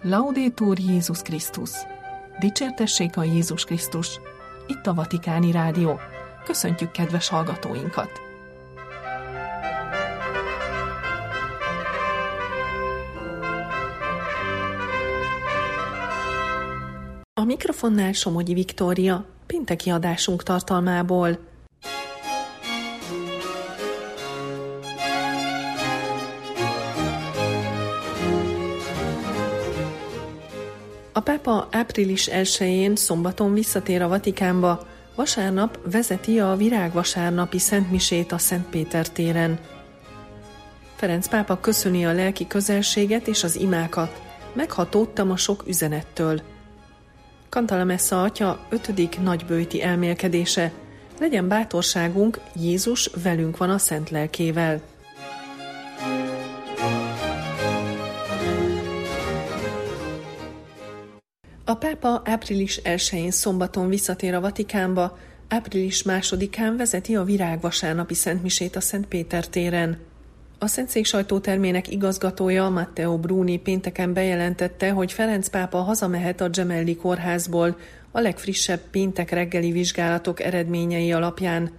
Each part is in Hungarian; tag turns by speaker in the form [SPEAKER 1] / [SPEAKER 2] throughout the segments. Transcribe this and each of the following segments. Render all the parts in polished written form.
[SPEAKER 1] Laudetur Jézus Krisztus! Dicsértessék a Jézus Krisztus! Itt a Vatikáni Rádió. Köszöntjük kedves hallgatóinkat! A mikrofonnál Somogyi Viktória, pénteki adásunk tartalmából. A pápa április 1-én szombaton visszatér a Vatikánba, vasárnap vezeti a virágvasárnapi szentmisét a Szent Péter téren. Ferenc pápa köszöni a lelki közelséget és az imákat, meghatódtam a sok üzenettől. Cantalamessa atya 5. nagyböjti elmélkedése, legyen bátorságunk, Jézus velünk van a Szent Lelkével. A pápa április 1-én szombaton visszatér a Vatikánba, április 2-án vezeti a virágvasárnapi szentmisét a Szent Péter téren. A Szentszék sajtótermének igazgatója Matteo Bruni pénteken bejelentette, hogy Ferenc pápa hazamehet a Gemelli kórházból a legfrissebb péntek reggeli vizsgálatok eredményei alapján.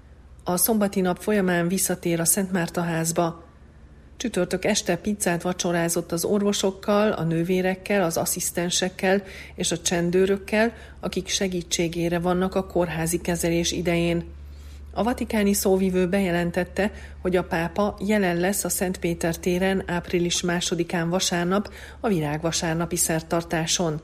[SPEAKER 1] A szombati nap folyamán visszatér a Szent Márta házba. Csütörtök este pizzát vacsorázott az orvosokkal, a nővérekkel, az asszisztensekkel és a csendőrökkel, akik segítségére vannak a kórházi kezelés idején. A vatikáni szóvivő bejelentette, hogy a pápa jelen lesz a Szent Péter téren április 2-án vasárnap a virágvasárnapi szertartáson.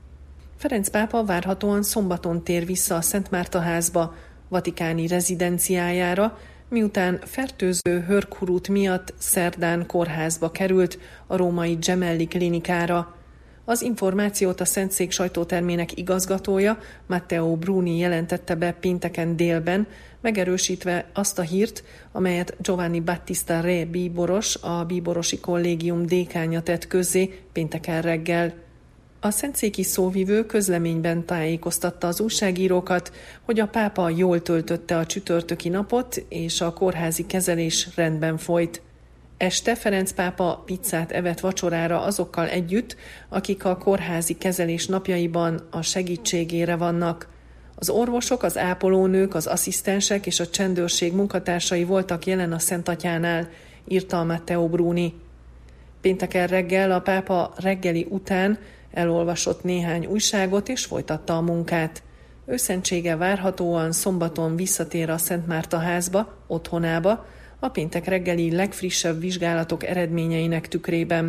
[SPEAKER 1] Ferenc pápa várhatóan szombaton tér vissza a Szent Márta házba, vatikáni rezidenciájára, miután fertőző hörkurút miatt szerdán kórházba került a római Gemelli klinikára. Az információt a Szentszék sajtótermének igazgatója Matteo Bruni jelentette be pénteken délben, megerősítve azt a hírt, amelyet Giovanni Battista Re bíboros, a bíborosi kollégium dékánja tett közzé pénteken reggel. A szentszéki szóvivő közleményben tájékoztatta az újságírókat, hogy a pápa jól töltötte a csütörtöki napot, és a kórházi kezelés rendben folyt. Este Ferenc pápa pizzát evett vacsorára azokkal együtt, akik a kórházi kezelés napjaiban a segítségére vannak. Az orvosok, az ápolónők, az asszisztensek és a csendőrség munkatársai voltak jelen a Szent Atyánál, írta Matteo Bruni. Pénteken reggel a pápa reggeli után elolvasott néhány újságot és folytatta a munkát. Őszentsége várhatóan szombaton visszatér a Szent Márta házba, otthonába, a péntek reggeli legfrissebb vizsgálatok eredményeinek tükrében.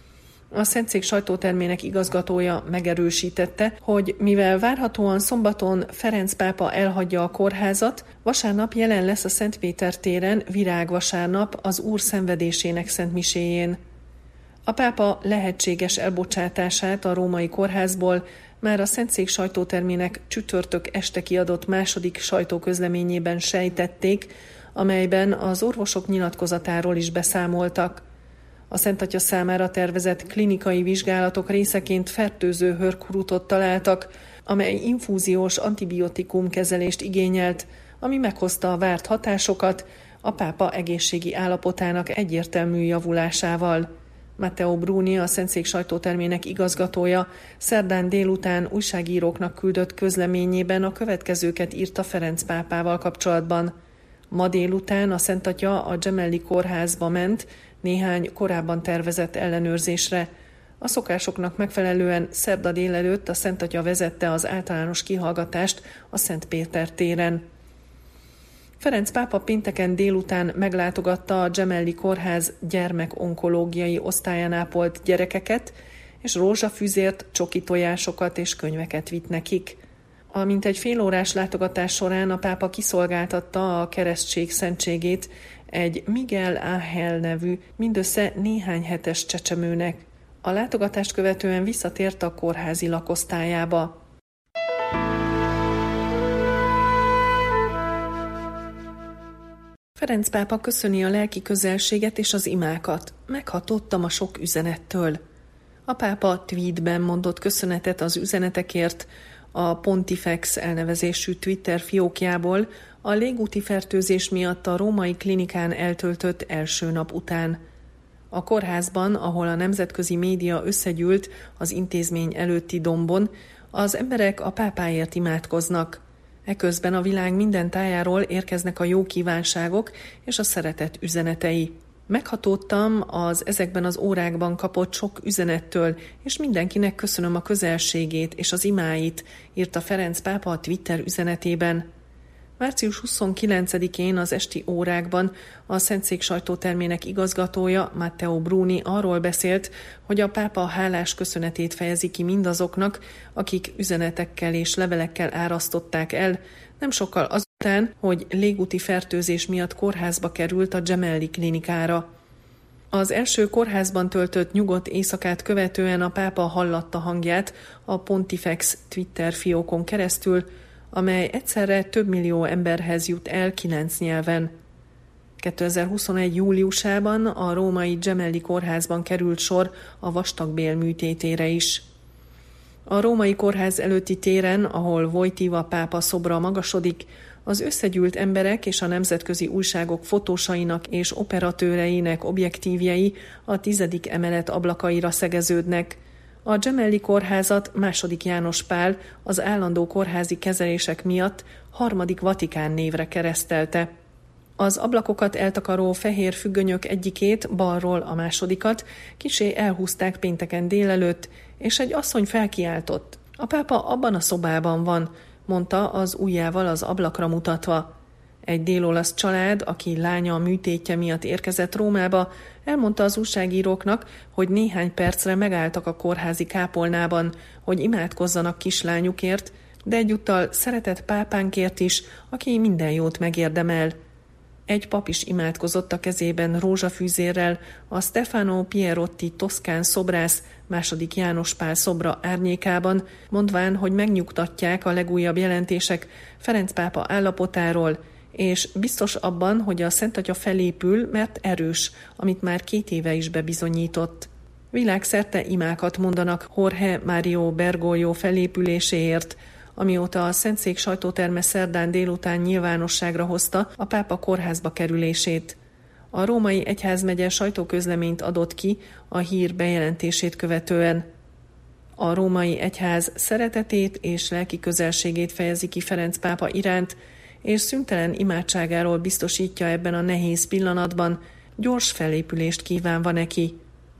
[SPEAKER 1] A Szentszék sajtótermének igazgatója megerősítette, hogy mivel várhatóan szombaton Ferenc pápa elhagyja a kórházat, vasárnap jelen lesz a Szent Péter téren virágvasárnap az Úr szenvedésének szentmiséjén. A pápa lehetséges elbocsátását a római kórházból már a Szentszék sajtótermének csütörtök este kiadott második sajtóközleményében sejtették, amelyben az orvosok nyilatkozatáról is beszámoltak. A Szent Atya számára tervezett klinikai vizsgálatok részeként fertőző hörkurutot találtak, amely infúziós antibiotikum kezelést igényelt, ami meghozta a várt hatásokat a pápa egészségi állapotának egyértelmű javulásával. Matteo Bruni, a Szentszék sajtótermének igazgatója, szerdán délután újságíróknak küldött közleményében a következőket írta Ferenc pápával kapcsolatban. Ma délután a Szent Atya a Gemelli kórházba ment néhány korábban tervezett ellenőrzésre. A szokásoknak megfelelően szerda délelőtt a Szent Atya vezette az általános kihallgatást a Szent Péter téren. Ferenc pápa pénteken délután meglátogatta a Gemelli kórház gyermekonkológiai osztályán ápolt gyerekeket, és rózsafüzért, csoki tojásokat és könyveket vitt nekik. A mintegy félórás látogatás során a pápa kiszolgáltatta a keresztség szentségét egy Miguel Ángel nevű, mindössze néhány hetes csecsemőnek. A látogatást követően visszatért a kórházi lakosztályába. Ferenc pápa köszöni a lelki közelséget és az imákat. Meghatódtam a sok üzenettől. A pápa tweetben mondott köszönetet az üzenetekért, a Pontifex elnevezésű Twitter fiókjából a légúti fertőzés miatt a római klinikán eltöltött első nap után. A kórházban, ahol a nemzetközi média összegyűlt az intézmény előtti dombon, az emberek a pápáért imádkoznak. Eközben a világ minden tájáról érkeznek a jó kívánságok és a szeretet üzenetei. Meghatódtam az ezekben az órákban kapott sok üzenettől, és mindenkinek köszönöm a közelségét és az imáit, írta Ferenc pápa a Twitter üzenetében. Március 29-én az esti órákban a Szentszék sajtótermének igazgatója, Matteo Bruni arról beszélt, hogy a pápa hálás köszönetét fejezi ki mindazoknak, akik üzenetekkel és levelekkel árasztották el, nem sokkal azután, hogy légúti fertőzés miatt kórházba került a Gemelli klinikára. Az első kórházban töltött nyugodt éjszakát követően a pápa hallatta hangját a Pontifex Twitter fiókon keresztül, amely egyszerre több millió emberhez jut el 9 nyelven. 2021. júliusában a római Gemelli kórházban került sor a vastagbél műtétére is. A római kórház előtti téren, ahol Wojtyła pápa szobra magasodik, az összegyűlt emberek és a nemzetközi újságok fotósainak és operatőreinek objektívjei a 10. emelet ablakaira szegeződnek. A Gemelli kórházat II. János Pál az állandó kórházi kezelések miatt 3. Vatikán névre keresztelte. Az ablakokat eltakaró fehér függönyök egyikét, balról a másodikat kissé elhúzták pénteken délelőtt, és egy asszony felkiáltott. A pápa abban a szobában van, mondta az ujjával az ablakra mutatva. Egy dél-olasz család, aki lánya a műtétje miatt érkezett Rómába, elmondta az újságíróknak, hogy néhány percre megálltak a kórházi kápolnában, hogy imádkozzanak kislányukért, de egyúttal szeretett pápánkért is, aki minden jót megérdemel. Egy pap is imádkozott a kezében rózsafűzérrel a Stefano Pierotti toszkán szobrász II. János Pál szobra árnyékában, mondván, hogy megnyugtatják a legújabb jelentések Ferenc pápa állapotáról, és biztos abban, hogy a Szentatya felépül, mert erős, amit már 2 éve is bebizonyított. Világszerte imákat mondanak Jorge Mario Bergoglio felépüléséért, amióta a Szentszék sajtóterme szerdán délután nyilvánosságra hozta a pápa kórházba kerülését. A római egyházmegye sajtóközleményt adott ki a hír bejelentését követően. A római egyház szeretetét és lelki közelségét fejezi ki Ferenc pápa iránt, és szüntelen imádságáról biztosítja ebben a nehéz pillanatban, gyors felépülést kívánva neki.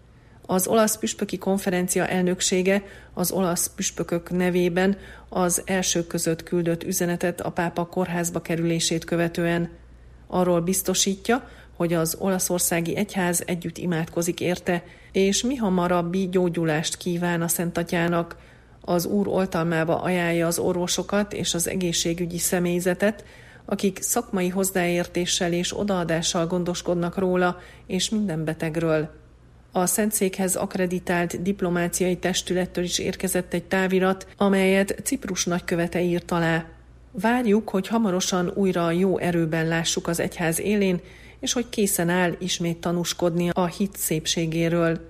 [SPEAKER 1] Az olasz püspöki konferencia elnöksége az olasz püspökök nevében az elsők között küldött üzenetet a pápa kórházba kerülését követően. Arról biztosítja, hogy az olaszországi egyház együtt imádkozik érte, és mihamarabbi gyógyulást kíván a Szentatyának. Az Úr oltalmába ajánlja az orvosokat és az egészségügyi személyzetet, akik szakmai hozzáértéssel és odaadással gondoskodnak róla és minden betegről. A Szentszékhez akkreditált diplomáciai testülettől is érkezett egy távirat, amelyet Ciprus nagykövete írt alá. Várjuk, hogy hamarosan újra jó erőben lássuk az egyház élén, és hogy készen áll ismét tanúskodni a hit szépségéről.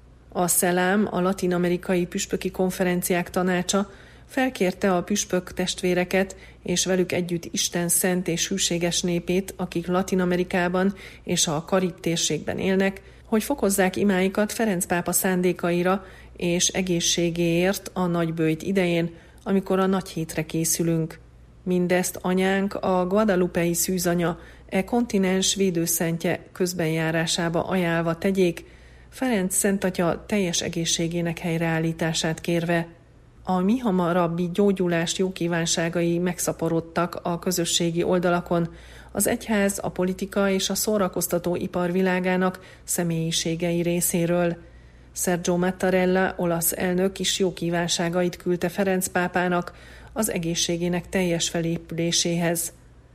[SPEAKER 1] A Szelám, a latin-amerikai püspöki konferenciák tanácsa felkérte a püspök testvéreket, és velük együtt Isten szent és hűséges népét, akik Latin-Amerikában és a Karib térségben élnek, hogy fokozzák imáikat Ferenc pápa szándékaira és egészségéért a nagyböjt idején, amikor a nagy hétre készülünk. Mindezt anyánk, a guadalupei szűzanya, kontinens védőszentje közbenjárásába ajánlva tegyék, Ferenc Szentatya teljes egészségének helyreállítását kérve. A mihamarabbi gyógyulás jókívánságai megszaporodtak a közösségi oldalakon, az egyház, a politika és a szórakoztató ipar világának személyiségei részéről. Sergio Mattarella, olasz elnök is jókívánságait küldte Ferenc pápának az egészségének teljes felépüléséhez.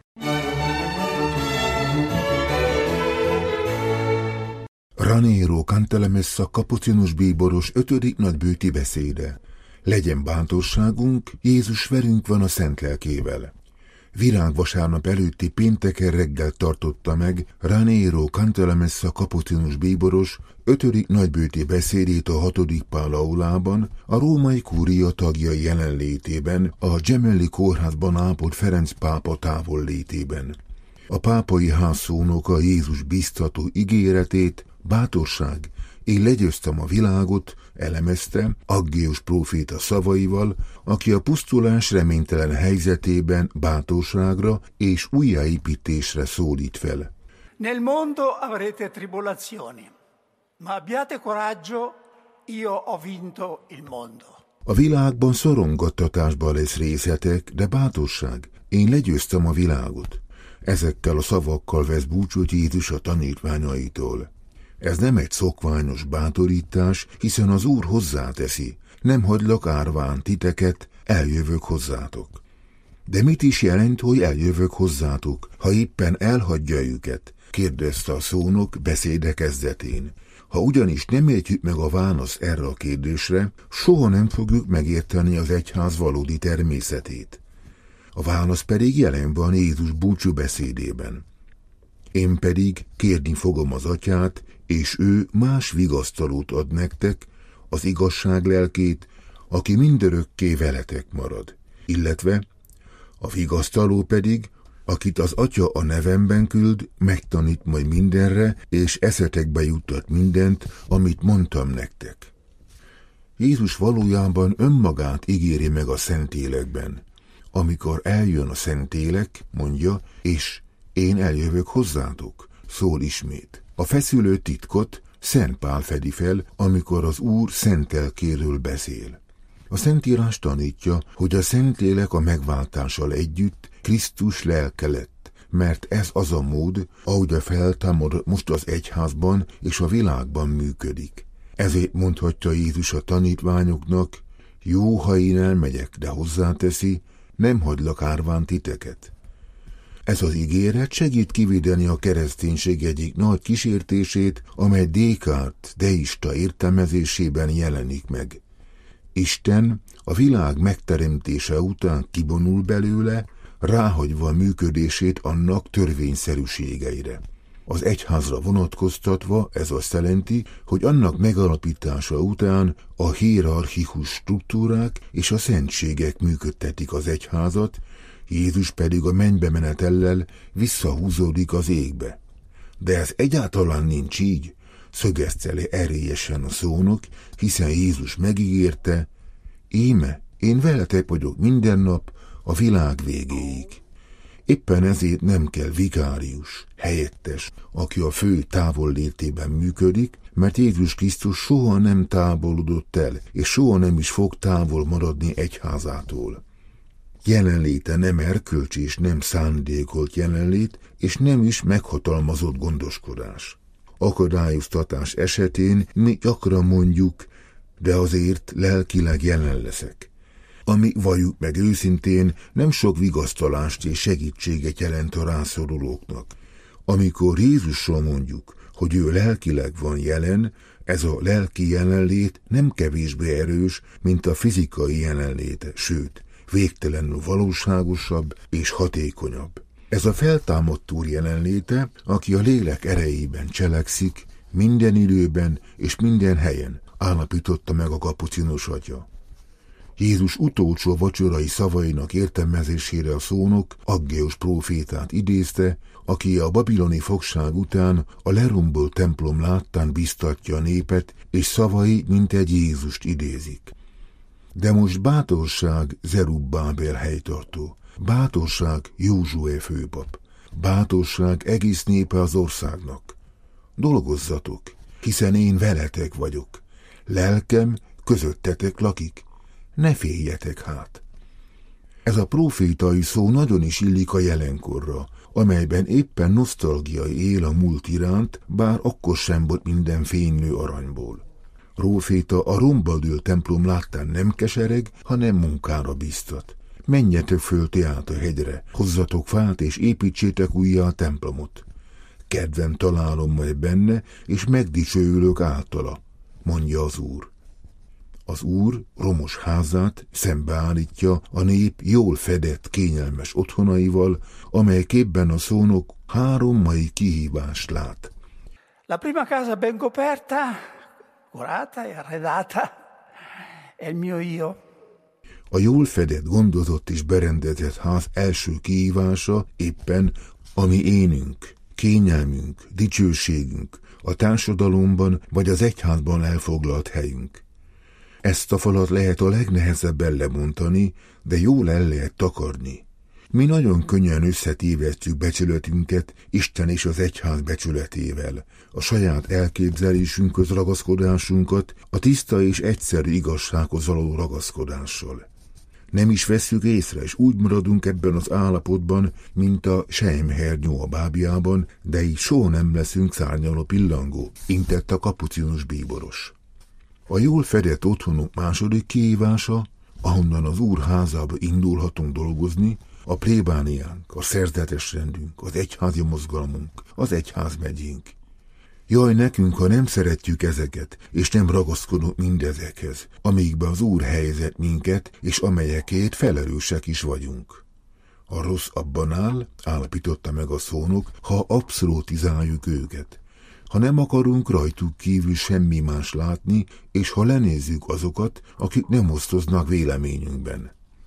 [SPEAKER 2] Raniero Cantalamessa kapucinus bíboros 5. nagybőti beszéde. Legyen bátorságunk, Jézus velünk van a Szent Lelkével. Virágvasárnap előtti pénteken reggel tartotta meg Raniero Cantalamessa kapucinus bíboros 5. nagybőti beszédét a 6. Pál aulában, a római kúria tagjai jelenlétében, a Gemelli kórházban ápolt Ferenc pápa távollétében. A pápai házszónoka Jézus biztató ígéretét Bátorság, én legyőztem a világot, elemezte Aggéus próféta szavaival, aki a pusztulás reménytelen helyzetében bátorságra és újjáépítésre szólít fel.
[SPEAKER 3] Nel mondo avrete tribolazioni, ma abbiate coraggio, io ho vinto il mondo.
[SPEAKER 2] A világban szorongattatásban lesz részletek, de bátorság, én legyőztem a világot. Ezekkel a szavakkal vesz búcsút Jézus a tanítványaitól. Ez nem egy szokványos bátorítás, hiszen az Úr hozzáteszi, nem hagylak árván titeket, eljövök hozzátok. De mit is jelent, hogy eljövök hozzátok, ha éppen elhagyja őket? Kérdezte a szónok beszéde kezdetén. Ha ugyanis nem értjük meg a választ erre a kérdésre, soha nem fogjuk megérteni az egyház valódi természetét. A válasz pedig jelen van Jézus búcsúbeszédében. Én pedig kérni fogom az Atyát, és ő más vigasztalót ad nektek, az igazság lelkét, aki mindörökké veletek marad. Illetve a vigasztaló pedig, akit az Atya a nevemben küld, megtanít majd mindenre, és eszetekbe juttat mindent, amit mondtam nektek. Jézus valójában önmagát ígéri meg a Szentélekben. Amikor eljön a Szentélek, mondja, és én eljövök hozzátok, szól ismét. A feszülő titkot Szent Pál fedi fel, amikor az Úr szent lelkéről beszél. A Szentírás tanítja, hogy a Szentlélek a megváltással együtt Krisztus lelke lett, mert ez az a mód, ahogy a feltámad most az egyházban és a világban működik. Ezért mondhatja Jézus a tanítványoknak, jó, ha én elmegyek, de hozzáteszi, nem hagylak árván titeket. Ez az ígéret segít kivédeni a kereszténység egyik nagy kísértését, amely Descartes deista értelmezésében jelenik meg. Isten a világ megteremtése után kivonul belőle, ráhagyva a működését annak törvényszerűségeire. Az egyházra vonatkoztatva ez azt jelenti, hogy annak megalapítása után a hierarchikus struktúrák és a szentségek működtetik az egyházat, Jézus pedig a mennybe menetellel visszahúzódik az égbe. De ez egyáltalán nincs így, szögezte le erélyesen a szónok, hiszen Jézus megígérte, íme, én veletek vagyok minden nap a világ végéig. Éppen ezért nem kell vikárius, helyettes, aki a fő távollétében működik, mert Jézus Krisztus soha nem távolodott el, és soha nem is fog távol maradni egyházától. Jelenléte nem erkölcsi és nem szándékolt jelenlét, és nem is meghatalmazott gondoskodás. Akadályoztatás esetén mi gyakran mondjuk, de azért lelkileg jelen leszek. Ami valljuk meg őszintén, nem sok vigasztalást és segítséget jelent a rászorulóknak. Amikor Jézusról mondjuk, hogy ő lelkileg van jelen, ez a lelki jelenlét nem kevésbé erős, mint a fizikai jelenléte, sőt, végtelenül valóságosabb és hatékonyabb. Ez a feltámadt Úr jelenléte, aki a lélek erejében cselekszik, minden időben és minden helyen, állapította meg a kapucinus atya. Jézus utolsó vacsorai szavainak értelmezésére a szónok Aggéus prófétát idézte, aki a babiloni fogság után a lerombolt templom láttán biztatja a népet, és szavai mintegy Jézust idézik. De most bátorság Zerubbábel helytartó, bátorság Józsué főpap, bátorság egész népe az országnak. Dolgozzatok, hiszen én veletek vagyok. Lelkem közöttetek lakik. Ne féljetek hát. Ez a prófétai szó nagyon is illik a jelenkorra, amelyben éppen nosztalgia él a múlt iránt, bár akkor sem volt minden fénylő aranyból. Próféta a romba dőlt templom láttán nem kesereg, hanem munkára biztat. Menjetek föl ti át a hegyre, hozzatok fát és építsétek újjá a templomot. Kedvem találom majd benne, és megdicsőülök általa, mondja az Úr. Az Úr romos házát szembeállítja a nép jól fedett, kényelmes otthonaival, amely képben a szónok 3 mai kihívást lát.
[SPEAKER 3] La prima casa ben coperta, curata e arredata è il mio io.
[SPEAKER 2] A jól fedett, gondozott és berendezett ház első kihívása éppen a mi énünk, kényelmünk, dicsőségünk, a társadalomban vagy az egyházban elfoglalt helyünk. Ezt a falat lehet a legnehezebben lebontani, de jól el lehet takarni. Mi nagyon könnyen összetévesztjük becsületünket Isten és az egyház becsületével, a saját elképzelésünkhöz ragaszkodásunkat a tiszta és egyszerű igazsághoz való ragaszkodással. Nem is vesszük észre, és úgy maradunk ebben az állapotban, mint a selyemhernyó a bábjában, de így soha nem leszünk szárnyaló pillangó, intett a kapucinus bíboros. A jól fedett otthonunk második kihívása, ahonnan az Úr házába indulhatunk dolgozni, a plébániánk, a szerzetes rendünk, az egyházi mozgalmunk, az egyházmegyénk. Jaj nekünk, ha nem szeretjük ezeket, és nem ragaszkodunk mindezekhez, amikbe az Úr helyezett minket, és amelyekért felelősek is vagyunk. A rossz abban áll, állapította meg a szónok, ha abszolutizáljuk őket. Ha nem akarunk rajtuk kívül semmi más látni, és ha lenézzük azokat, akik nem osztoznak véleményünkben.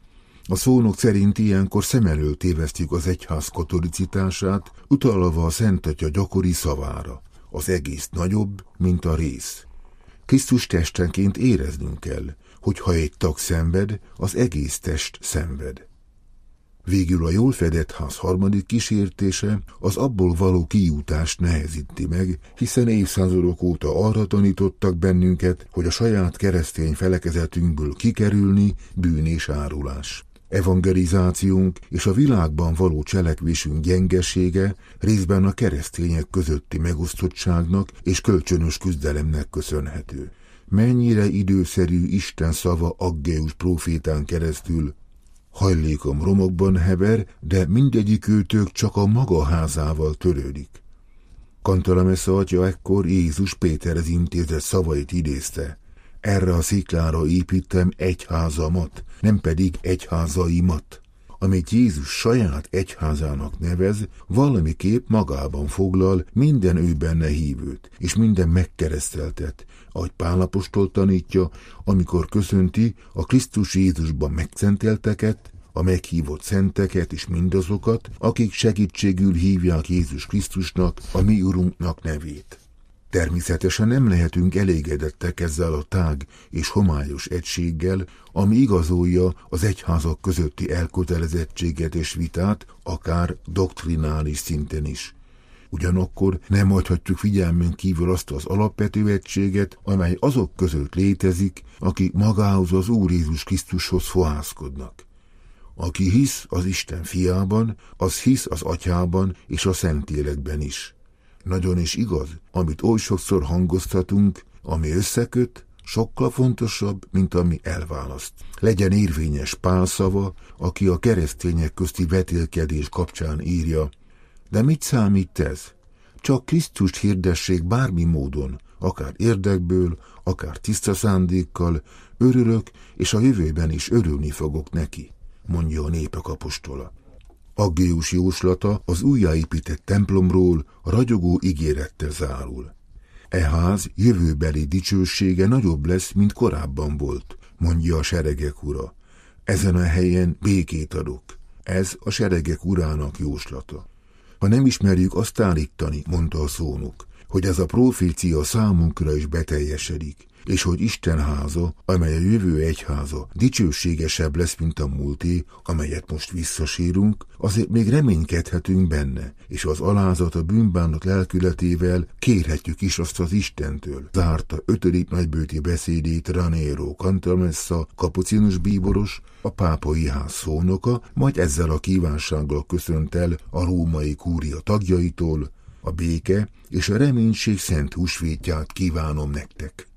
[SPEAKER 2] A szónok szerint ilyenkor szem elől tévesztjük az egyház katolicitását, utalva a Szent Atya gyakori szavára. Az egész nagyobb, mint a rész. Krisztus testenként éreznünk kell, hogy ha egy tag szenved, az egész test szenved. Végül a jól fedett ház harmadik kísértése az abból való kijutást nehezíti meg, hiszen évszázadok óta arra tanítottak bennünket, hogy a saját keresztény felekezetünkből kikerülni bűn és árulás. Evangelizációnk és a világban való cselekvésünk gyengesége részben a keresztények közötti megosztottságnak és kölcsönös küzdelemnek köszönhető. Mennyire időszerű Isten szava Aggeius prófétán keresztül: hajlékom romokban hever, de mindegyik őtök csak a maga házával törődik. Kantalamessa atya ekkor Jézus Péterhez intézett szavait idézte: erre a sziklára építem egyházamat, nem pedig egyházaimat. Amit Jézus saját egyházának nevez, valamiképp magában foglal minden ő benne hívőt, és minden megkereszteltet, ahogy Pál apostol tanítja, amikor köszönti a Krisztus Jézusban megszentelteket, a meghívott szenteket és mindazokat, akik segítségül hívják Jézus Krisztusnak, a mi Urunknak nevét. Természetesen nem lehetünk elégedettek ezzel a tág és homályos egységgel, ami igazolja az egyházak közötti elkötelezettséget és vitát, akár doktrinális szinten is. Ugyanakkor nem hagyhatjuk figyelmén kívül azt az alapvető egységet, amely azok között létezik, akik magához, az Úr Jézus Krisztushoz fohászkodnak. Aki hisz az Isten fiában, az hisz az Atyában és a Szentlélekben is. Nagyon is igaz, amit oly sokszor hangoztatunk, ami összeköt, sokkal fontosabb, mint ami elválaszt. Legyen érvényes Pál szava, aki a keresztények közti vetélkedés kapcsán írja: de mit számít ez? Csak Krisztust hirdessék bármi módon, akár érdekből, akár tiszta szándékkal, örülök, és a jövőben is örülni fogok neki, mondja a Népek apostola. Aggeius jóslata az újjáépített templomról a ragyogó ígérettel zárul. E ház jövőbeli dicsősége nagyobb lesz, mint korábban volt, mondja a seregek ura. Ezen a helyen békét adok. Ez a seregek urának jóslata. Ha nem ismerjük azt állítani, mondta a szónok, hogy ez a profécia számunkra is beteljesedik, és hogy Isten háza, amely a jövő egyháza, dicsőségesebb lesz, mint a múlté, amelyet most visszasírunk, azért még reménykedhetünk benne, és az alázat a bűnbánat lelkületével kérhetjük is azt az Istentől. Zárta 5. nagybőti beszédét Raniero Cantalamessa, kapucinus bíboros, a pápai ház szónoka, majd ezzel a kívánsággal köszönt el a római kúria tagjaitól: a béke és a reménység szent húsvétját kívánom nektek.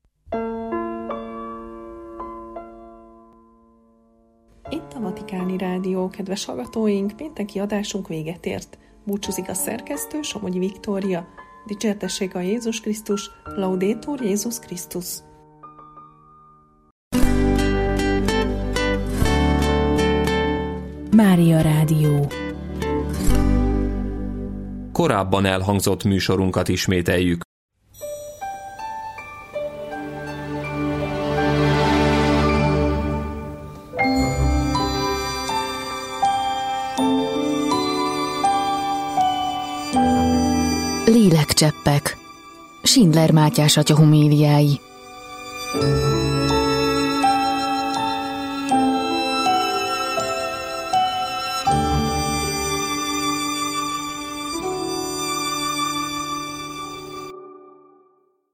[SPEAKER 1] Itt a Vatikáni Rádió, kedves hallgatóink, pénteki adásunk véget ért. Búcsúzik a szerkesztő, Somogyi Viktória. Dicsértessék a Jézus Krisztus, Laudetur Jézus Krisztus.
[SPEAKER 4] Mária Rádió.
[SPEAKER 5] Korábban elhangzott műsorunkat ismételjük.
[SPEAKER 4] Lélekcseppek. Schindler Mátyás atya homéliái.